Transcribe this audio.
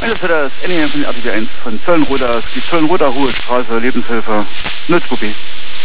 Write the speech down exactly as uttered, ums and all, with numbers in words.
Das war das N E M von R T W eins von Zollenroda, die Zollenroda Hohe Straße, Lebenshilfe, null zwei B.